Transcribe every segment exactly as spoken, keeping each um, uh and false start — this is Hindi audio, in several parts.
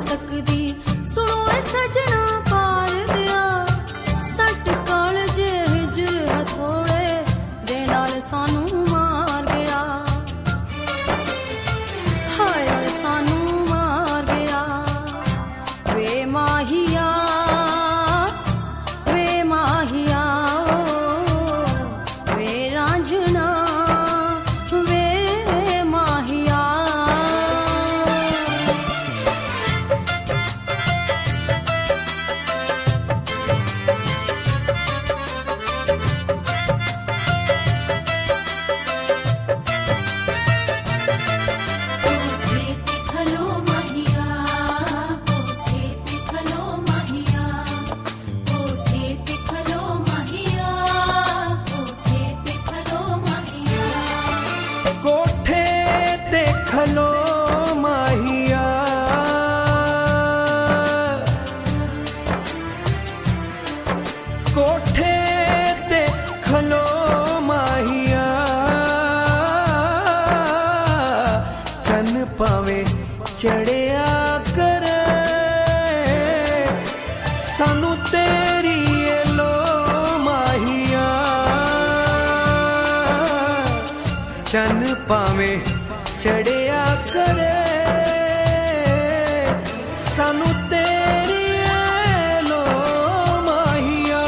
सकदी। सुनो ए सजना पार दिया सट कालज हिजर हथोड़े दे नाल सानू मार गया। हाय हाय सानू मार गया। वे माहिया वे माहिया वे रांझना वे माहिया। पावे चढ़िया करे सानू तेरी ये लो माहिया। चन पावे चढ़िया करे सानू तेरी ये लो माहिया।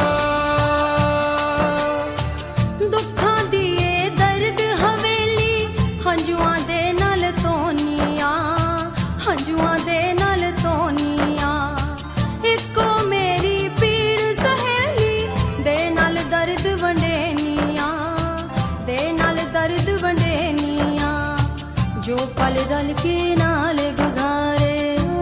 दुखां दी ए दर्द हवेली हंजुआं दे नाल तोनिया हंजुआं दे नाल तोनिया। इको मेरी पीड़ सहेली दे नाल दर्द वंडेनिया दे नाल दर्द वंडेनिया। जो पल रल के नाल गुजारे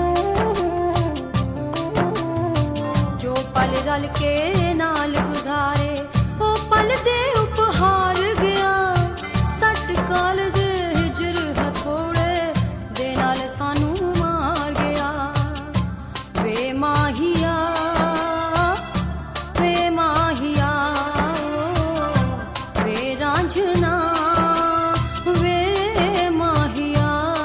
जो पल रल के नाल गुजारे ओ पल दे उपहार गया। सट कालज हिजर हथोड़े दे नाल सानू मार गया। वे माहिया वे माहिया वे रांझना वे माहिया।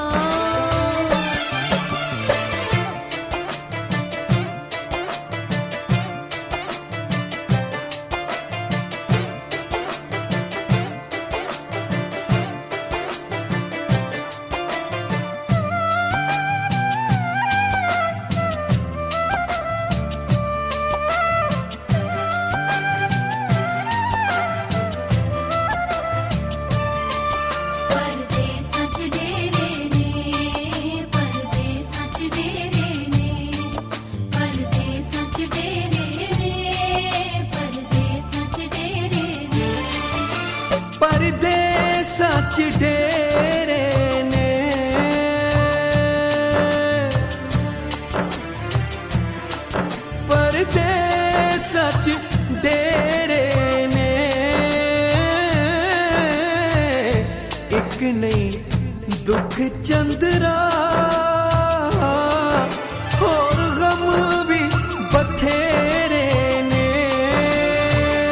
सच डेरे ने परदे सच डेरे ने। एक नहीं दुख चंद्रा और गम भी बथेरे ने।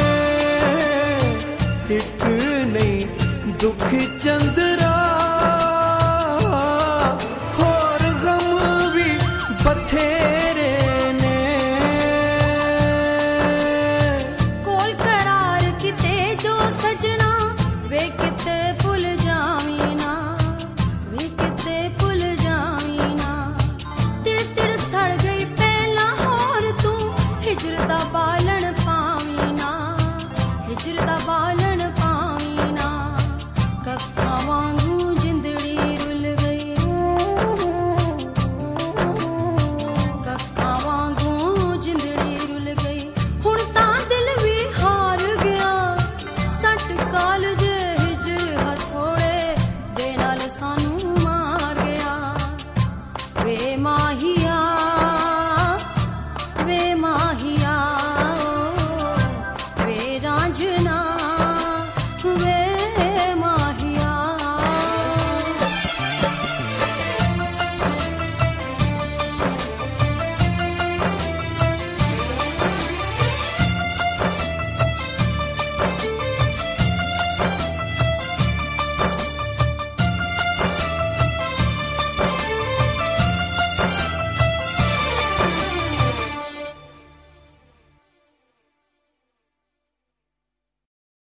एक नहीं दुख चंद्रा